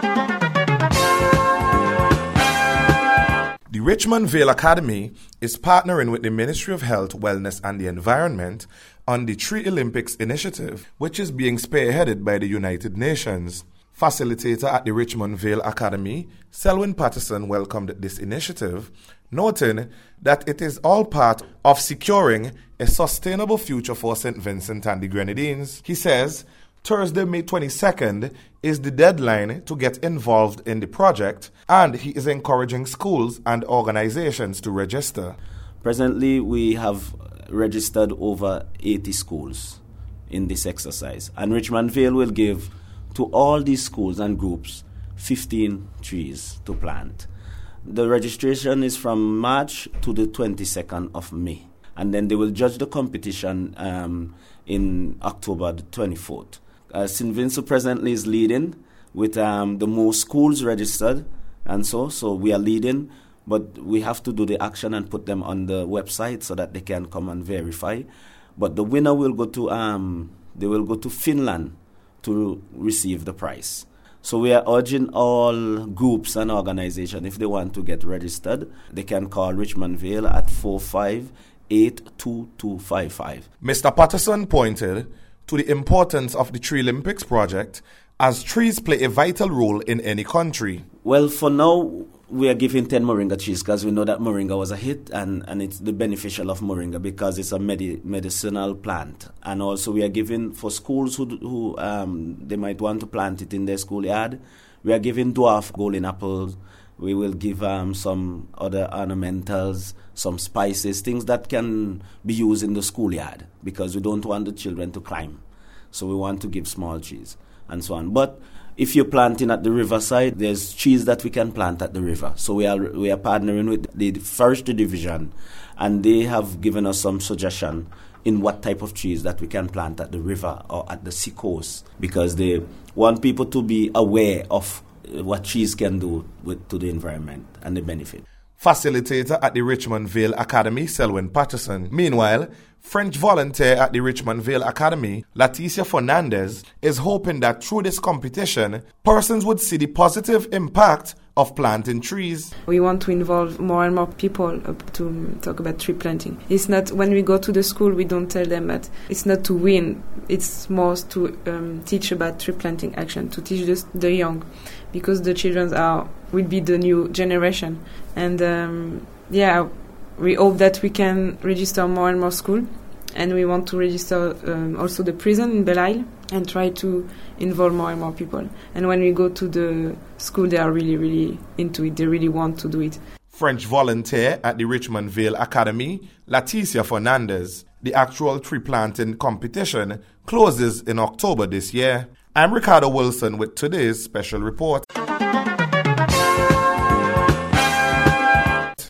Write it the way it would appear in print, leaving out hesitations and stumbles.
The Richmond Vale Academy is partnering with the Ministry of Health, Wellness and the Environment on the Tree Olympics initiative, which is being spearheaded by the United Nations. Facilitator at the Richmond Vale Academy, Selwyn Patterson, welcomed this initiative, noting that it is all part of securing a sustainable future for St. Vincent and the Grenadines. He says Thursday, May 22nd is the deadline to get involved in the project, and he is encouraging schools and organizations to register. Presently, we have registered over 80 schools in this exercise, and Richmond Vale will give to all these schools and groups 15 trees to plant. The registration is from March to the 22nd of May, and then they will judge the competition in October the 24th. St. Vincent presently is leading with the most schools registered, and so we are leading, but we have to do the action and put them on the website so that they can come and verify. But the winner will go to Finland to receive the prize. So we are urging all groups and organizations, if they want to get registered, they can call Richmond Vale at 45-82255. Mr. Patterson pointed to the importance of the Tree Olympics project, as trees play a vital role in any country. Well, for now, we are giving 10 moringa trees because we know that moringa was a hit, and it's the beneficial of moringa because it's a medicinal plant. And also we are giving for schools who they might want to plant it in their schoolyard, we are giving dwarf golden apples. We will give some other ornamentals, some spices, things that can be used in the schoolyard because we don't want the children to climb. So we want to give small trees and so on. But if you're planting at the riverside, there's trees that we can plant at the river. So we are partnering with the Forestry Division, and they have given us some suggestion in what type of trees that we can plant at the river or at the sea coast, because they want people to be aware of what trees can do to the environment and the benefit. Facilitator at the Richmond Vale Academy, Selwyn Patterson. Meanwhile, French volunteer at the Richmond Vale Academy, Leticia Fernandez, is hoping that through this competition, persons would see the positive impact of planting trees. We want to involve more and more people to talk about tree planting. It's not, when we go to the school, we don't tell them that it's not to win, it's more to teach about tree planting action, to teach the young, because the children will be the new generation. And we hope that we can register more and more schools, and we want to register also the prison in Belle Isle and try to involve more and more people. And when we go to the school, they are really, really into it. They really want to do it. French volunteer at the Richmond Vale Academy, Leticia Fernandez. The actual tree planting competition closes in October this year. I'm Ricardo Wilson with today's special report.